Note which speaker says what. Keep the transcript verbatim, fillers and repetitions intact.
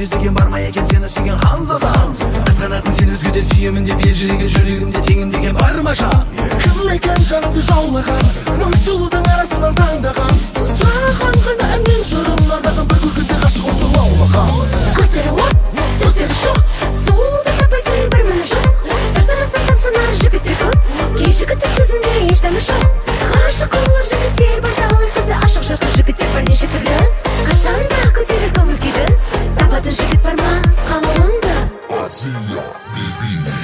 Speaker 1: іздеген бар ма екен сені сүйген Ханзада? Қызғанатын сен өзгеден сүйемін деп ержіреген жүрегімде теңім деген бар ма жан? Кім екен жаныңды жаулаған, мың сұлудың арасынан таңдаған? Саған ғана әнмен жырымдардағы бір күлкіде ғашық оты лаулаған.
Speaker 2: Көздері от, сөздері жоқ, сұлуды таппайсың бір міні жоқ. Сыртымыздан тамсанар жігіттер көп, кей жігітті сөзінде еш дәмі жоқ. Ғашық олар жігіттер бар талай қызды, ашық жарқын жігіттер бірнеше түрлі. Қашанда көтерер көңіл күйді, табатын жігіт бар ма қалауыңды?
Speaker 3: Азия, бейби